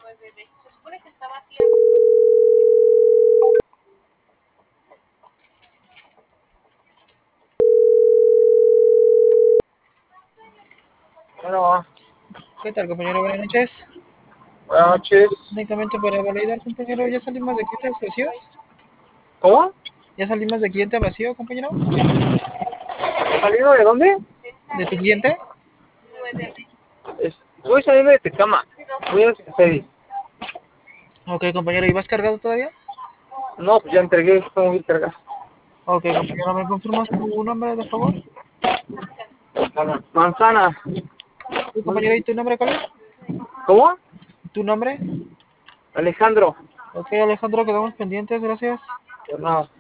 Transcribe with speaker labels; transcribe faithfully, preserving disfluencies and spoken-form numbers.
Speaker 1: Bueno,
Speaker 2: ¿Qué tal, compañero? Buenas noches.
Speaker 1: buenas noches.
Speaker 2: Únicamente para validar, compañero, ¿ya salimos de clientes vacíos?
Speaker 1: ¿Cómo?
Speaker 2: ¿Ya salimos de cliente vacío, compañero?
Speaker 1: ¿Saliendo de dónde?
Speaker 2: ¿De tu cliente?
Speaker 1: Es- voy saliendo de Tecama. Voy a Cedi.
Speaker 2: Ok, compañero, ¿y vas cargado todavía?
Speaker 1: No, pues ya entregué, tengo que entregar.
Speaker 2: Ok, compañero, ¿me confirmas tu nombre, de favor?
Speaker 1: Manzana.
Speaker 2: Sí, compañero, ¿y tu nombre cuál es?
Speaker 1: ¿Cómo?
Speaker 2: ¿Tu nombre?
Speaker 1: Alejandro.
Speaker 2: Ok, Alejandro, quedamos pendientes, gracias.
Speaker 1: Pues no.